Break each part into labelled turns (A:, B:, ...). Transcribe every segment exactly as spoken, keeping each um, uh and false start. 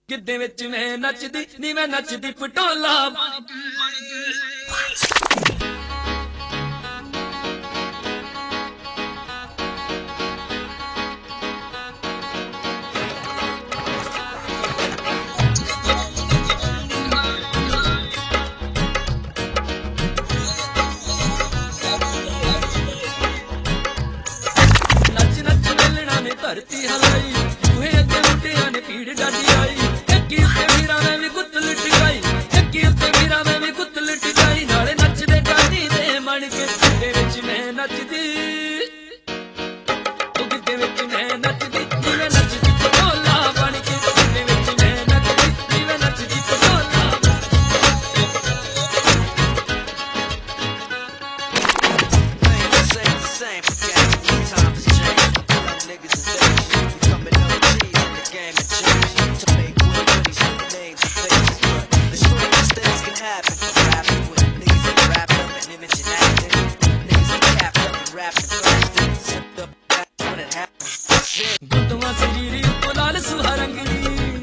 A: ਗਿੱਧੇ ਵਿੱਚ ਮੈਂ ਨੱਚਦੀ ਨੀ ਮੈਂ ਨੱਚਦੀ ਪਟੋਲਾ ਬਣ ਕੇ धरती हलाई चूहे अगे मुंडिया ने भीड़ डाडी आई चक्की उत्ते वीरा मैं भी गुत्त लटकाई चक्की उत्ते वीरा मैं भी गुत्त लटकाई नाले नचदे डाडी दे मन के गिद्धे विच मैं नचदी ओ गिद्धे विच मैं नचदी जिवें नचदी पटोला बन के गिद्धे विच मैं नचदी जिवें नचदी Patola
B: same same forget times change niggas is dangerous, becoming O Gs in the game of change. To make way for these new names and faces, but the strangest things can happen from rapping with niggas that wrapped up in image and acting. Niggas that capped up and rapped and flashed it, zipped up that's when it happened. Shit.
A: गुद्दुआ सरीरी उत्तो लाल सुहा रंगनी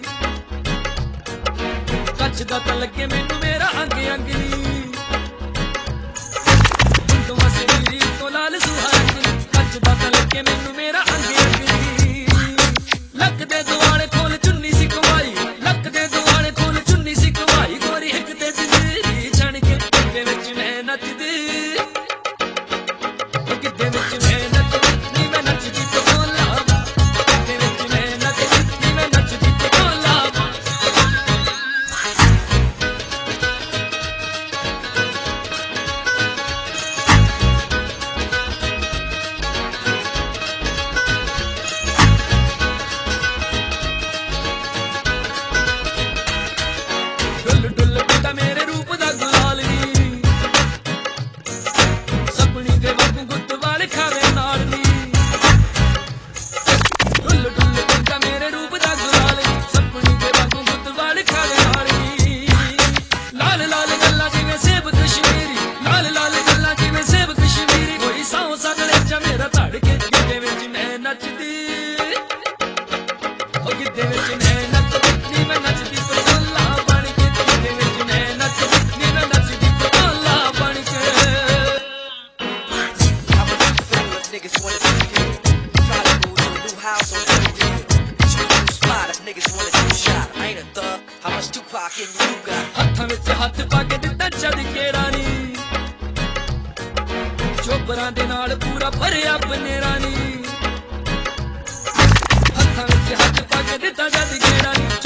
A: कचदा तां लगे मैनू मेरा अंग अंगनी गुद्दुआ सरीरी उत्तो लाल सुहा रंगनी कचदा तां लगे मैनू मेरा अंग लक दे दुआले खोल चुन्नी सी कमाई लक दे दुआले खोल चुन्नी सी कमाई गोरी हिक ते जंजीरी छण के गिद्धे विच मैं नचदी गिद्धे विच मैं नचदी नी मैं नचदी पटोला गिद्धे विच मैं नचदी नी मैं नचदी पटोला डुल डुल बेटा मेरे रूप दा गुलाल नी सपनी दे वांगू गुत्त वाले खावे नाल नी डुल डुल बेटा मेरे रूप दा गुलाल नी सपनी दे वांगू गुत्त वाले खावे नाल नी लाल लाल गल्ला जिवें सेब कश्मीरी लाल लाल गल्ला जिवें सेब कश्मीरी कोई सौ सगले च मेरा धड़ के गिद्धे विच मैं नचदी ओ गिद्धे विच मैं नचदी नी मैं नचदी पटोला बन के गिद्धे विच मैं नचदी नी मैं नचदी पटोला बन के
B: How would you feel if niggas wanted to kill? Try to move to a new house on every deal. Choose a new spot if niggas wanted to shot. I ain't a thug. How much Tupac in you got?
A: ਹੱਥਾਂ ਵਿੱਚ ਹੱਥ ਪਾ ਕੇ ਦਿੱਤਾ ਜਦ ਕਿਹੜਾ ਨੀ ਚੋਬਰਾਂ ਦੇ ਨਾਲ ਪੂਰਾ ਭਰਿਆ ਬਨੇਰਾ ਨੀ ਹੱਥਾਂ ਵਿੱਚ ਹੱਥ ਪਾ ਕੇ ਦਿੱਤਾ ਜਦ ਕਿਹੜਾ ਨੀ